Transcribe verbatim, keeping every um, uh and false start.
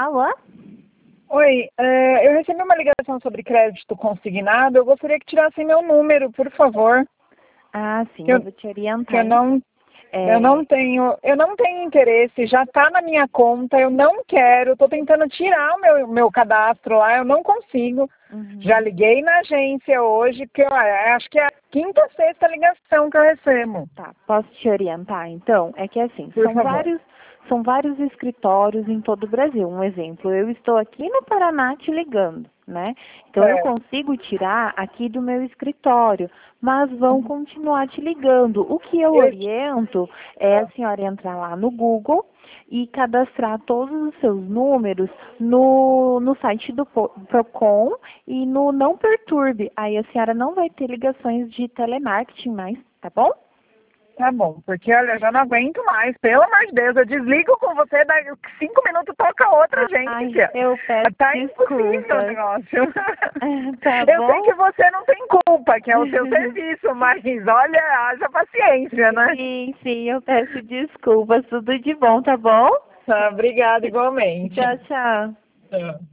Alô? Oi, é, eu recebi uma ligação sobre crédito consignado. Eu gostaria que tirassem meu número, por favor. Ah, sim, Que eu eu, vou te que orientar. eu não, É, eu não tenho, eu não tenho interesse. Já está na minha conta. Eu não quero. Estou tentando tirar o meu, meu cadastro lá. Eu não consigo. uhum. Já liguei na agência hoje, porque olha, acho que é a quinta ou sexta ligação que eu recebo. Tá, posso te orientar então? É que assim, Por são favor. vários, são vários escritórios em todo o Brasil. Um exemplo, eu estou aqui no Paraná te ligando, né? Então eu É. consigo tirar aqui do meu escritório, mas vão continuar te ligando. O que eu oriento é a senhora entrar lá no Google e cadastrar todos os seus números no, no site do Po- Procon e no Não Perturbe. Aí a senhora não vai ter ligações de telemarketing mais, tá bom? Tá bom, porque olha, eu já não aguento mais, pelo amor de Deus, eu desligo com você, daí cinco minutos toca outra Ai, agência. eu peço Tá impossível o desculpas. negócio. Tá Eu sei bom? que você não tem culpa, que é o seu serviço, mas olha, haja paciência, né? Sim, sim, eu peço desculpas. Tudo de bom, tá bom? Tá, obrigada igualmente. Tchau, tchau. Tchau.